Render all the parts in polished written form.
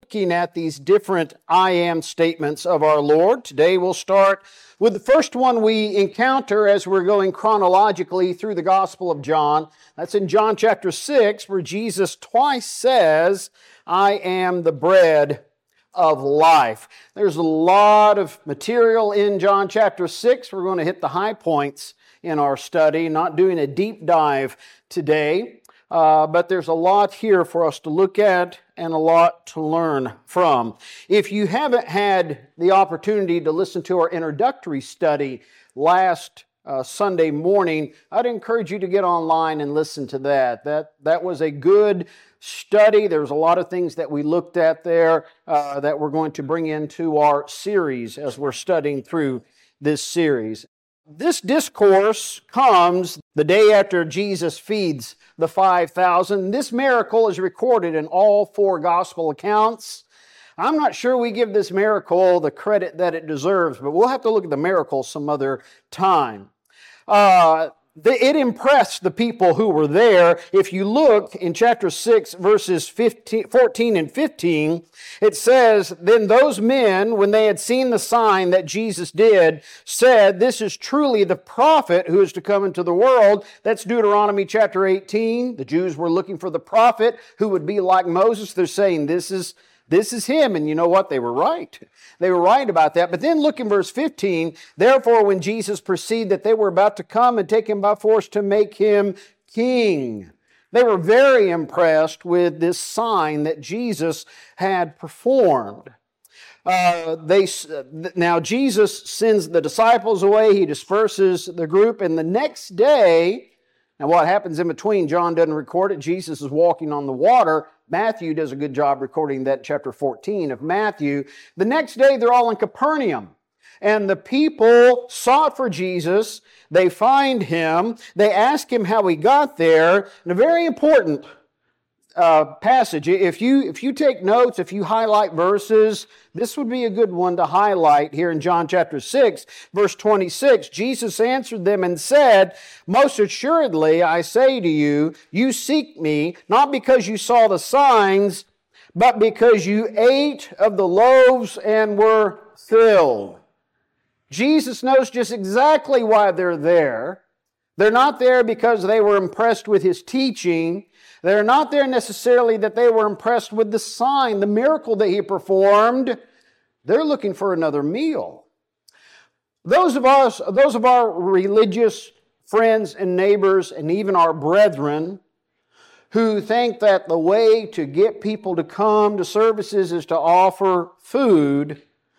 looking at these different I am statements of our Lord. Today we'll start with the first one we encounter as we're going chronologically through the Gospel of John. That's in John chapter 6, where Jesus twice says, I am the bread of life. There's a lot of material in John chapter 6. We're going to hit the high points in our study, not doing a deep dive today. But there's a lot here for us to look at and a lot to learn from. If you haven't had the opportunity to listen to our introductory study last Sunday morning, I'd encourage you to get online and listen to that. That was a good study. There's a lot of things that we looked at there that we're going to bring into our series as we're studying through this series. This discourse comes the day after Jesus feeds the 5,000. This miracle is recorded in all four gospel accounts. I'm not sure we give this miracle the credit that it deserves, but we'll have to look at the miracle some other time. It impressed the people who were there. If you look in chapter 6, verses 14 and 15, it says, Then those men, when they had seen the sign that Jesus did, said, This is truly the prophet who is to come into the world. That's Deuteronomy chapter 18. The Jews were looking for the prophet who would be like Moses. They're saying, This is him. And you know what? They were right. They were right about that. But then look in verse 15. Therefore, when Jesus perceived that they were about to come and take him by force to make him king, they were very impressed with this sign that Jesus had performed. Now Jesus sends the disciples away. He disperses the group. And the next day, now what happens in between, John doesn't record it. Jesus is walking on the water. Matthew does a good job recording that in chapter 14 of Matthew. The next day, they're all in Capernaum. And the people sought for Jesus. They find him. They ask him how he got there. And a very important passage. If you take notes, if you highlight verses, this would be a good one to highlight here in John chapter 6, verse 26. Jesus answered them and said, Most assuredly, I say to you, you seek me, not because you saw the signs, but because you ate of the loaves and were filled. Jesus knows just exactly why they're there. They're not there because they were impressed with his teaching. They're not there necessarily that they were impressed with the sign, the miracle that he performed. They're looking for another meal. Those of our religious friends and neighbors and even our brethren who think that the way to get people to come to services is to offer food,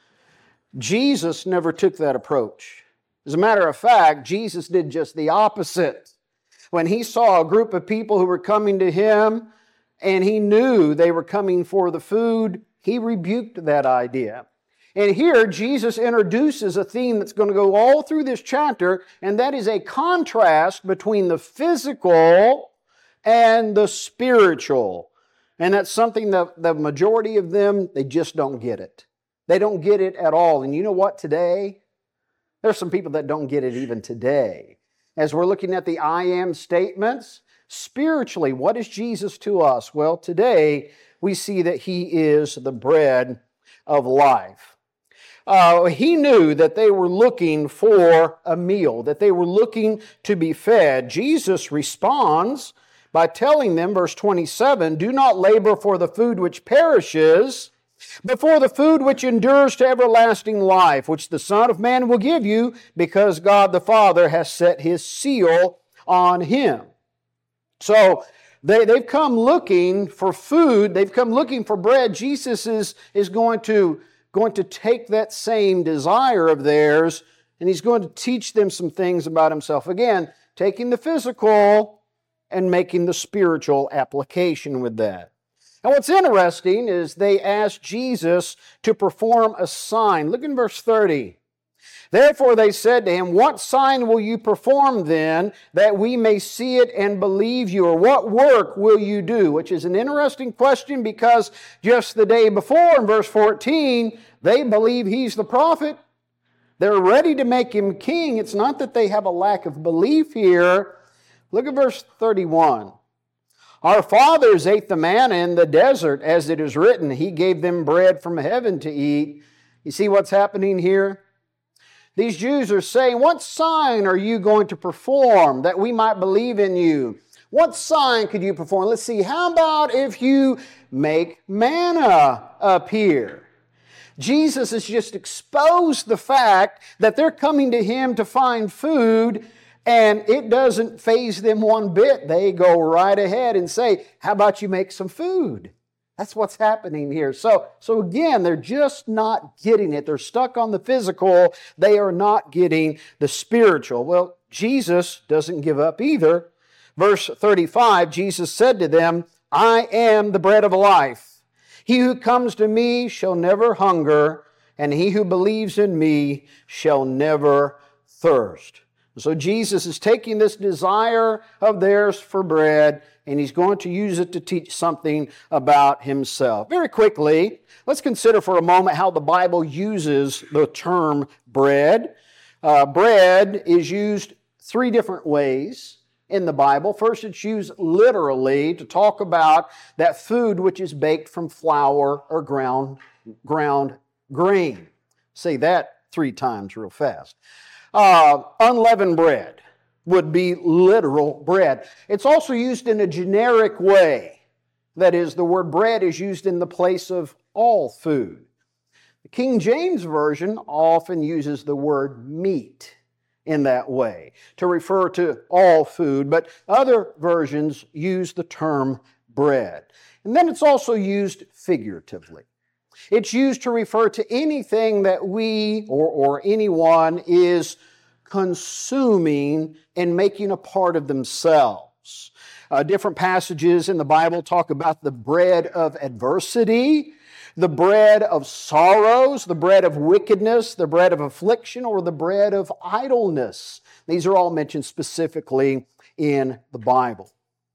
Jesus never took that approach. As a matter of fact, Jesus did just the opposite. When he saw a group of people who were coming to him and he knew they were coming for the food, he rebuked that idea. And here Jesus introduces a theme that's going to go all through this chapter, and that is a contrast between the physical and the spiritual. And that's something that the majority of them, they just don't get it. They don't get it at all. And you know what today? There's some people that don't get it even today. As we're looking at the I am statements, spiritually, what is Jesus to us? Well, today we see that he is the bread of life. He knew that they were looking for a meal, that they were looking to be fed. Jesus responds by telling them, verse 27, Do not labor for the food which perishes, but for the food which endures to everlasting life, which the Son of Man will give you, because God the Father has set his seal on him. So they've come looking for food. They've come looking for bread. Jesus is going to take that same desire of theirs, and he's going to teach them some things about himself. Again, taking the physical and making the spiritual application with that. And what's interesting is they asked Jesus to perform a sign. Look in verse 30. Therefore they said to him, What sign will you perform then, that we may see it and believe you? Or what work will you do? Which is an interesting question, because just the day before, in verse 14, they believe he's the prophet. They're ready to make him king. It's not that they have a lack of belief here. Look at verse 31. Our fathers ate the manna in the desert, as it is written, He gave them bread from heaven to eat. You see what's happening here? These Jews are saying, what sign are you going to perform that we might believe in you? What sign could you perform? Let's see, how about if you make manna appear? Jesus has just exposed the fact that they're coming to Him to find food, and it doesn't faze them one bit. They go right ahead and say, how about you make some food? That's what's happening here. So again, they're just not getting it. They're stuck on the physical. They are not getting the spiritual. Well, Jesus doesn't give up either. Verse 35, Jesus said to them, I am the bread of life. He who comes to me shall never hunger, and he who believes in me shall never thirst. So Jesus is taking this desire of theirs for bread, and He's going to use it to teach something about Himself. Very quickly, let's consider for a moment how the Bible uses the term bread. Bread is used three different ways in the Bible. First, it's used literally to talk about that food which is baked from flour or ground grain. Say that 3 times real fast. Unleavened bread would be literal bread. It's also used in a generic way. That is, the word bread is used in the place of all food. The King James Version often uses the word meat in that way to refer to all food, but other versions use the term bread. And then it's also used figuratively. It's used to refer to anything that we or anyone is consuming and making a part of themselves. Different passages in the Bible talk about the bread of adversity, the bread of sorrows, the bread of wickedness, the bread of affliction, or the bread of idleness. These are all mentioned specifically in the Bible.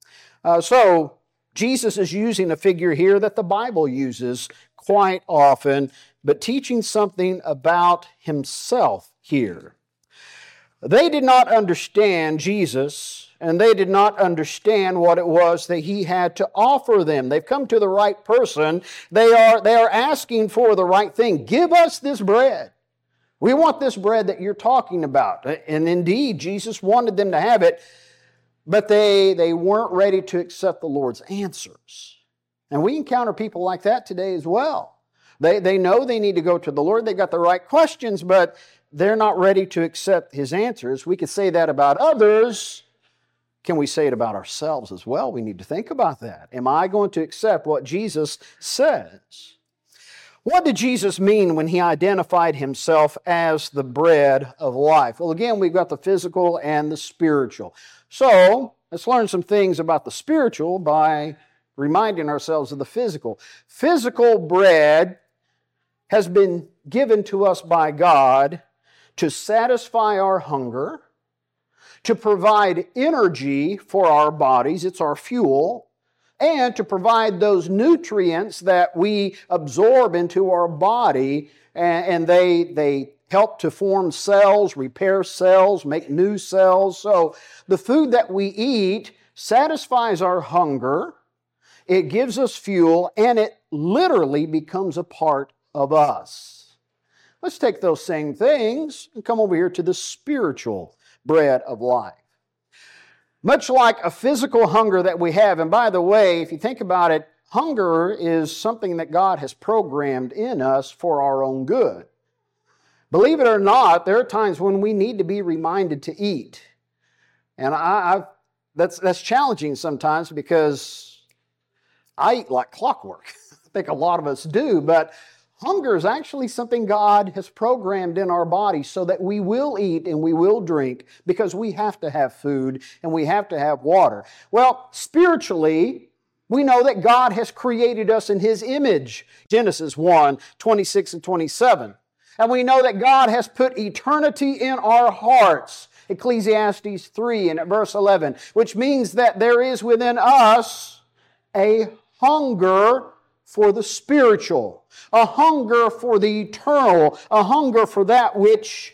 So Jesus is using a figure here that the Bible uses quite often, but teaching something about Himself here. They did not understand Jesus, and they did not understand what it was that He had to offer them. They've come to the right person. They are asking for the right thing. Give us this bread. We want this bread that you're talking about. And indeed, Jesus wanted them to have it, but they weren't ready to accept the Lord's answers. And we encounter people like that today as well. They know they need to go to the Lord. They got the right questions, but they're not ready to accept His answers. We could say that about others. Can we say it about ourselves as well? We need to think about that. Am I going to accept what Jesus says? What did Jesus mean when He identified Himself as the bread of life? Well, again, we've got the physical and the spiritual. So, let's learn some things about the spiritual by reminding ourselves of the physical. Physical bread has been given to us by God to satisfy our hunger, to provide energy for our bodies, it's our fuel, and to provide those nutrients that we absorb into our body, and they help to form cells, repair cells, make new cells. So the food that we eat satisfies our hunger, it gives us fuel, and it literally becomes a part of us. Let's take those same things and come over here to the spiritual bread of life. Much like a physical hunger that we have, and by the way, if you think about it, hunger is something that God has programmed in us for our own good. Believe it or not, there are times when we need to be reminded to eat. And that's challenging sometimes because I eat like clockwork. I think a lot of us do, but hunger is actually something God has programmed in our body so that we will eat and we will drink because we have to have food and we have to have water. Well, spiritually, we know that God has created us in His image. Genesis 1, 26 and 27. And we know that God has put eternity in our hearts. Ecclesiastes 3 and at verse 11, which means that there is within us a hunger for the spiritual, a hunger for the eternal, a hunger for that which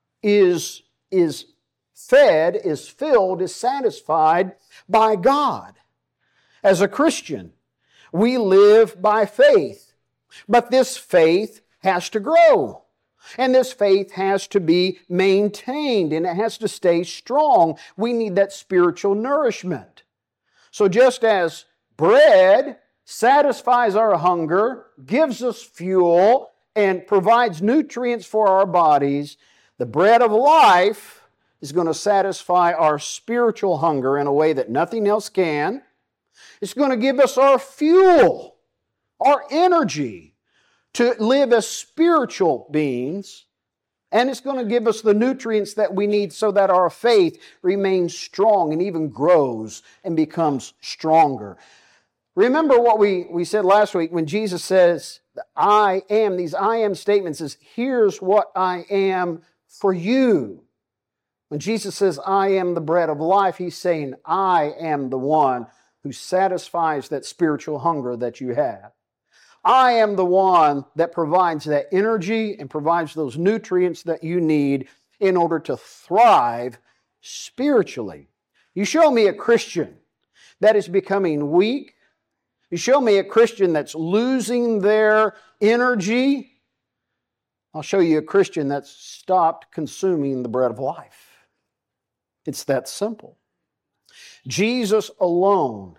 is fed, is filled, is satisfied by God. as a Christian. We live by faith. But this faith has to grow. And this faith has to be maintained, and it has to stay strong. We need that spiritual nourishment. So just as bread satisfies our hunger, gives us fuel, and provides nutrients for our bodies, the bread of life is going to satisfy our spiritual hunger in a way that nothing else can. It's going to give us our fuel, our energy to live as spiritual beings. And it's going to give us the nutrients that we need so that our faith remains strong and even grows and becomes stronger. Remember what we said last week when Jesus says, I am, these I am statements is, here's what I am for you. When Jesus says, I am the bread of life, He's saying, I am the one who satisfies that spiritual hunger that you have. I am the one that provides that energy and provides those nutrients that you need in order to thrive spiritually. You show me a Christian that is becoming weak. You show me a Christian that's losing their energy. I'll show you a Christian that's stopped consuming the bread of life. It's that simple. Jesus alone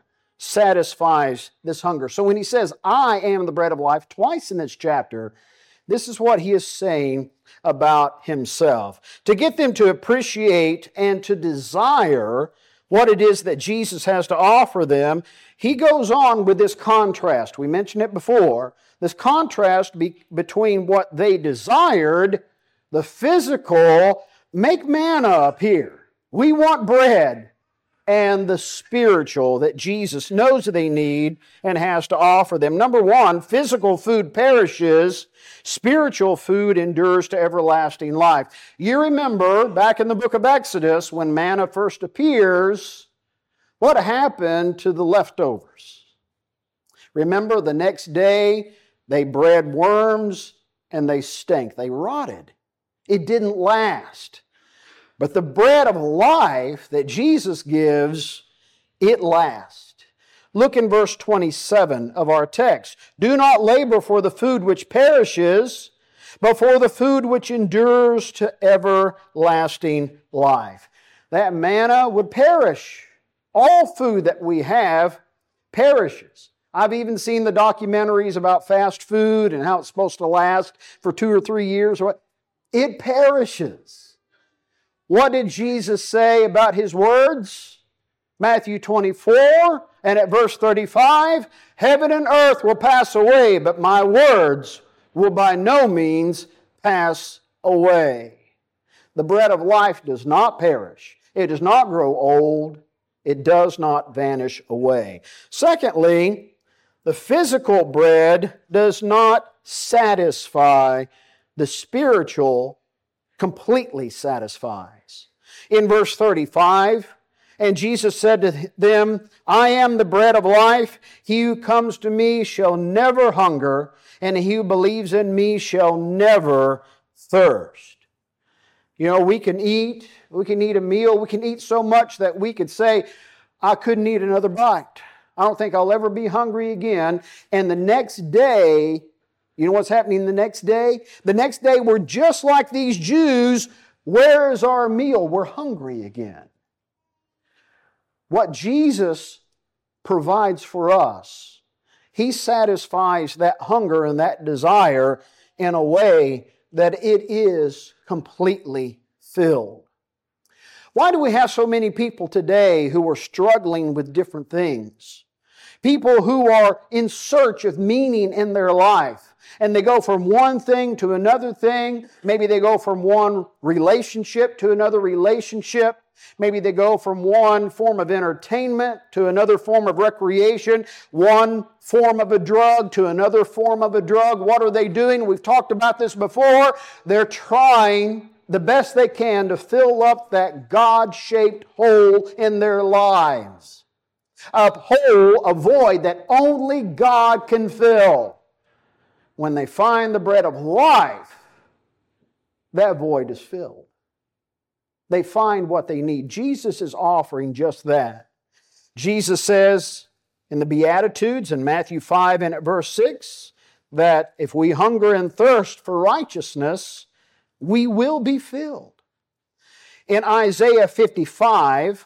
satisfies this hunger. So when He says, I am the bread of life, twice in this chapter, this is what He is saying about Himself. To get them to appreciate and to desire what it is that Jesus has to offer them, He goes on with this contrast. We mentioned it before. This contrast between what they desired, the physical, make manna appear. We want bread, and the spiritual that Jesus knows they need and has to offer them. Number one, physical food perishes. Spiritual food endures to everlasting life. You remember back in the book of Exodus when manna first appears, what happened to the leftovers? Remember, the next day they bred worms and they stank. They rotted. It didn't last. But the bread of life that Jesus gives, it lasts. Look in verse 27 of our text. Do not labor for the food which perishes, but for the food which endures to everlasting life. That manna would perish. All food that we have perishes. I've even seen the documentaries about fast food and how it's supposed to last for 2 or 3 years. It perishes. What did Jesus say about His words? Matthew 24 and at verse 35, heaven and earth will pass away, but my words will by no means pass away. The bread of life does not perish. It does not grow old. It does not vanish away. Secondly, the physical bread does not satisfy. The spiritual completely satisfies. In verse 35, and Jesus said to them, I am the bread of life. He who comes to me shall never hunger, and he who believes in me shall never thirst. You know, we can eat a meal, we can eat so much that we could say, I couldn't eat another bite. I don't think I'll ever be hungry again. And the next day, you know what's happening the next day? The next day we're just like these Jews. Where is our meal? We're hungry again. What Jesus provides for us, He satisfies that hunger and that desire in a way that it is completely filled. Why do we have so many people today who are struggling with different things? People who are in search of meaning in their life. And they go from one thing to another thing. Maybe they go from one relationship to another relationship. Maybe they go from one form of entertainment to another form of recreation, one form of a drug to another form of a drug. What are they doing? We've talked about this before. They're trying the best they can to fill up that God-shaped hole in their lives. A hole, a void that only God can fill. When they find the bread of life, that void is filled. They find what they need. Jesus is offering just that. Jesus says, in the Beatitudes in Matthew 5 and at verse 6 that if we hunger and thirst for righteousness, we will be filled. In Isaiah 55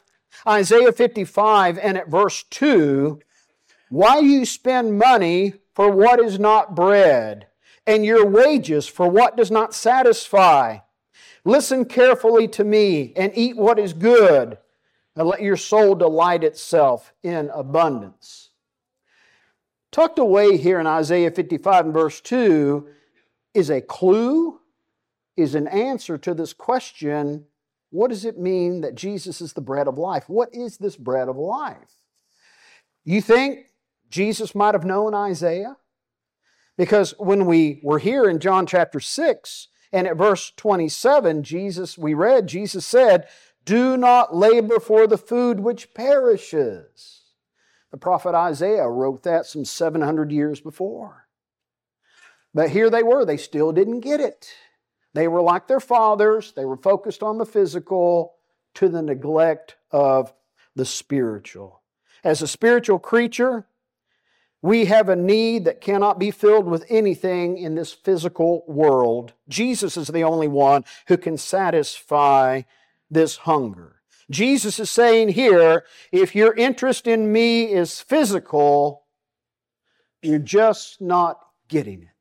and at verse 2, why do you spend money for what is not bread, and your wages for what does not satisfy? Listen carefully to me and eat what is good, and let your soul delight itself in abundance. Tucked away here in Isaiah 55 and verse 2 is a clue, is an answer to this question, what does it mean that Jesus is the bread of life? What is this bread of life? You think Jesus might have known Isaiah? Because when we were here in John chapter 6 and at verse 27, Jesus said, do not labor for the food which perishes. The prophet Isaiah wrote that some 700 years before. But here they were, they still didn't get it. They were like their fathers, they were focused on the physical to the neglect of the spiritual. As a spiritual creature, we have a need that cannot be filled with anything in this physical world. Jesus is the only one who can satisfy this hunger. Jesus is saying here, if your interest in me is physical, you're just not getting it.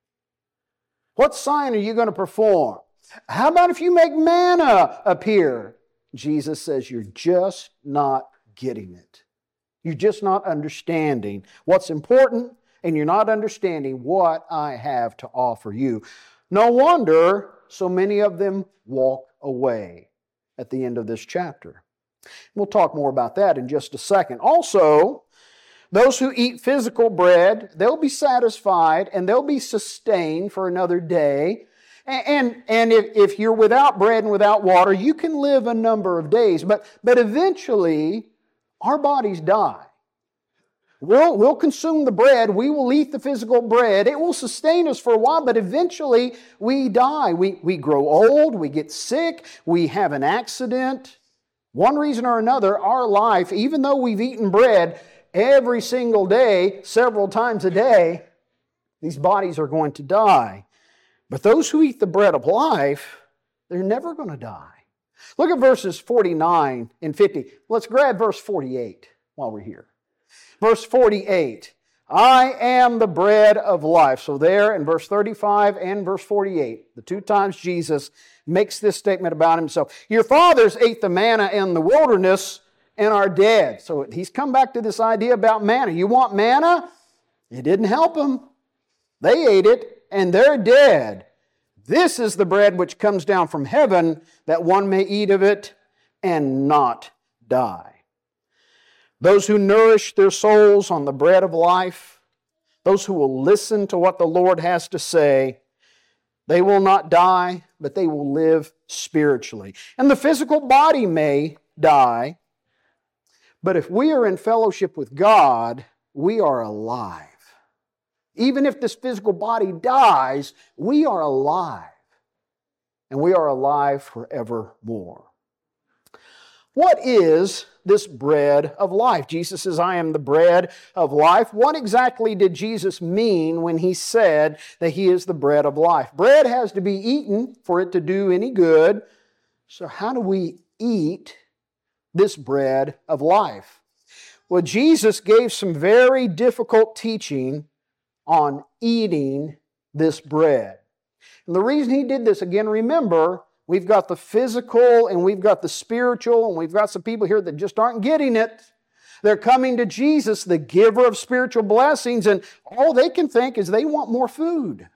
What sign are you going to perform? How about if you make manna appear? Jesus says you're just not getting it. You're just not understanding what's important, and you're not understanding what I have to offer you. No wonder so many of them walk away at the end of this chapter. We'll talk more about that in just a second. Also, those who eat physical bread, they'll be satisfied and they'll be sustained for another day. And if you're without bread and without water, you can live a number of days. But eventually, our bodies die. We'll consume the bread. We will eat the physical bread. It will sustain us for a while, but eventually we die. We grow old. We get sick. We have an accident. One reason or another, our life, even though we've eaten bread every single day, several times a day, these bodies are going to die. But those who eat the bread of life, they're never going to die. Look at verses 49 and 50. Let's grab verse 48 while we're here. Verse 48, I am the bread of life. So there in verse 35 and verse 48, the two times Jesus makes this statement about himself. Your fathers ate the manna in the wilderness and are dead. So he's come back to this idea about manna. You want manna? It didn't help them. They ate it and they're dead. This is the bread which comes down from heaven, that one may eat of it and not die. Those who nourish their souls on the bread of life, those who will listen to what the Lord has to say, they will not die, but they will live spiritually. And the physical body may die, but if we are in fellowship with God, we are alive. Even if this physical body dies, we are alive. And we are alive forevermore. What is this bread of life? Jesus says, I am the bread of life. What exactly did Jesus mean when He said that He is the bread of life? Bread has to be eaten for it to do any good. So how do we eat this bread of life? Well, Jesus gave some very difficult teaching on eating this bread. And the reason He did this, again, remember, we've got the physical and we've got the spiritual, and we've got some people here that just aren't getting it. They're coming to Jesus, the giver of spiritual blessings, and all they can think is they want more food.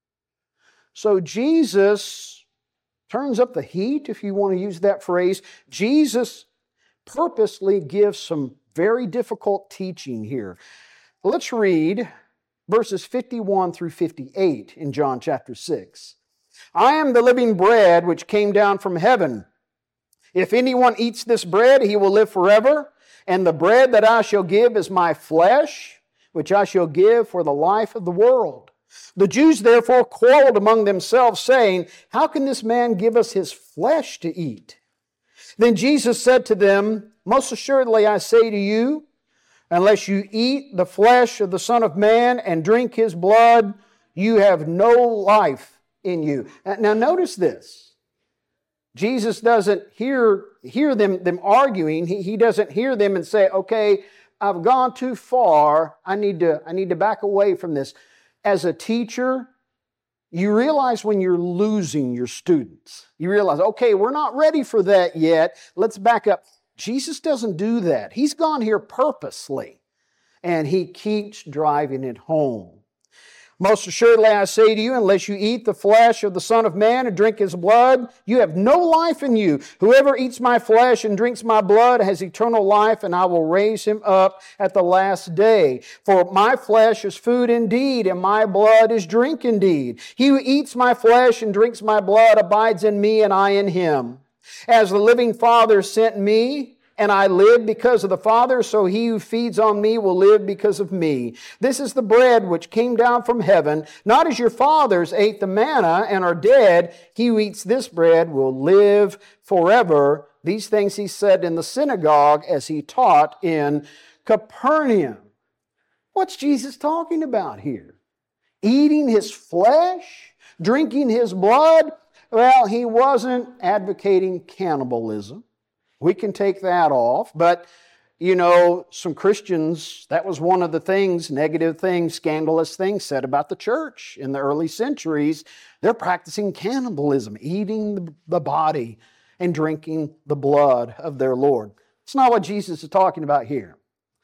So Jesus turns up the heat, if you want to use that phrase. Jesus purposely gives some very difficult teaching here. Let's read verses 51 through 58 in John chapter 6. I am the living bread which came down from heaven. If anyone eats this bread, he will live forever. And the bread that I shall give is my flesh, which I shall give for the life of the world. The Jews therefore quarreled among themselves, saying, how can this man give us his flesh to eat? Then Jesus said to them, most assuredly I say to you, Unless you eat the flesh of the Son of Man and drink His blood, you have no life in you. Now notice this. Jesus doesn't hear them arguing. He doesn't hear them and say, okay, I've gone too far. I need to back away from this. As a teacher, you realize when you're losing your students. You realize, okay, we're not ready for that yet. Let's back up. Jesus doesn't do that. He's gone here purposely, and He keeps driving it home. Most assuredly I say to you, unless you eat the flesh of the Son of Man and drink His blood, you have no life in you. Whoever eats my flesh and drinks my blood has eternal life, and I will raise him up at the last day. For my flesh is food indeed, and my blood is drink indeed. He who eats my flesh and drinks my blood abides in me, and I in him. As the living Father sent me, and I live because of the Father, so he who feeds on me will live because of me. This is the bread which came down from heaven, not as your fathers ate the manna and are dead. He who eats this bread will live forever. These things He said in the synagogue as He taught in Capernaum. What's Jesus talking about here? Eating His flesh? Drinking His blood? Well, He wasn't advocating cannibalism. We can take that off, but some Christians, that was one of the things, negative things, scandalous things said about the church in the early centuries. They're practicing cannibalism, eating the body and drinking the blood of their Lord. It's not what Jesus is talking about here.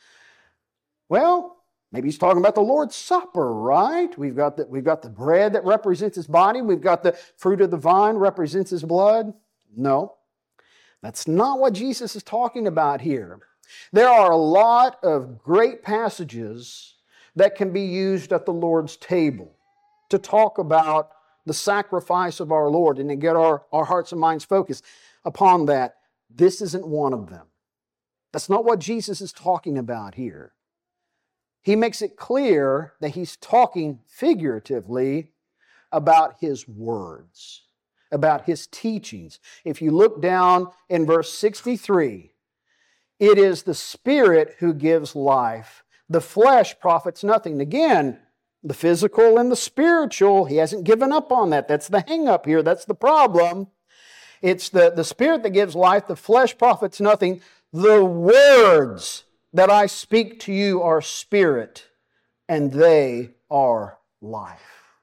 Well, maybe He's talking about the Lord's Supper, right? We've got the bread that represents His body. We've got the fruit of the vine represents His blood. No. That's not what Jesus is talking about here. There are a lot of great passages that can be used at the Lord's table to talk about the sacrifice of our Lord and to get our hearts and minds focused upon that. This isn't one of them. That's not what Jesus is talking about here. He makes it clear that He's talking figuratively about His words, about His teachings. If you look down in verse 63, it is the Spirit who gives life. The flesh profits nothing. Again, the physical and the spiritual, He hasn't given up on that. That's the hang-up here. That's the problem. It's the Spirit that gives life. The flesh profits nothing. The words that I speak to you are spirit, and they are life.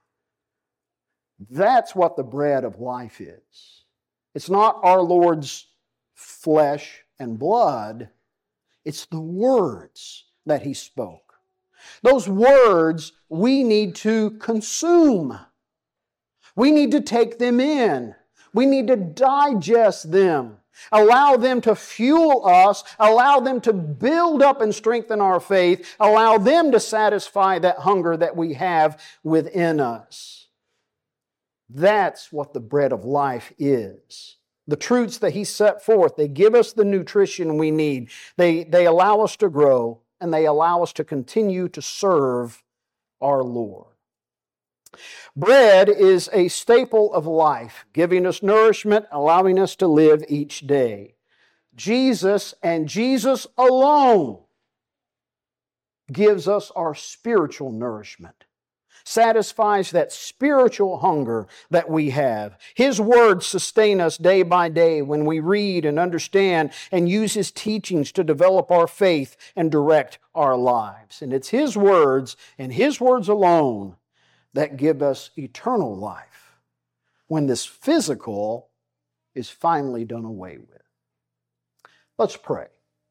That's what the bread of life is. It's not our Lord's flesh and blood. It's the words that He spoke. Those words we need to consume. We need to take them in. We need to digest them. Allow them to fuel us. Allow them to build up and strengthen our faith. Allow them to satisfy that hunger that we have within us. That's what the bread of life is. The truths that He set forth, they give us the nutrition we need. They allow us to grow, and they allow us to continue to serve our Lord. Bread is a staple of life, giving us nourishment, allowing us to live each day. Jesus and Jesus alone gives us our spiritual nourishment, satisfies that spiritual hunger that we have. His words sustain us day by day when we read and understand and use His teachings to develop our faith and direct our lives. And it's His words and His words alone that give us eternal life when this physical is finally done away with. Let's pray.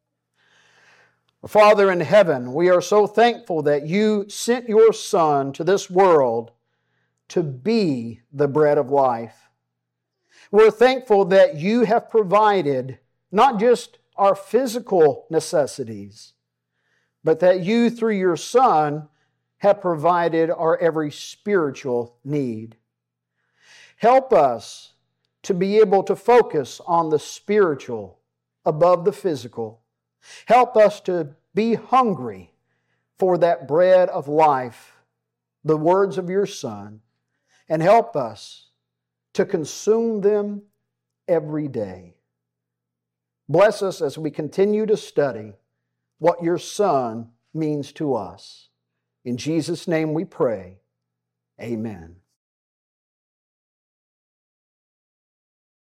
Father in heaven, we are so thankful that You sent Your Son to this world to be the bread of life. We're thankful that You have provided not just our physical necessities, but that You, through Your Son, have provided our every spiritual need. Help us to be able to focus on the spiritual above the physical. Help us to be hungry for that bread of life, the words of Your Son, and help us to consume them every day. Bless us as we continue to study. what your Son means to us. In Jesus' name we pray. Amen.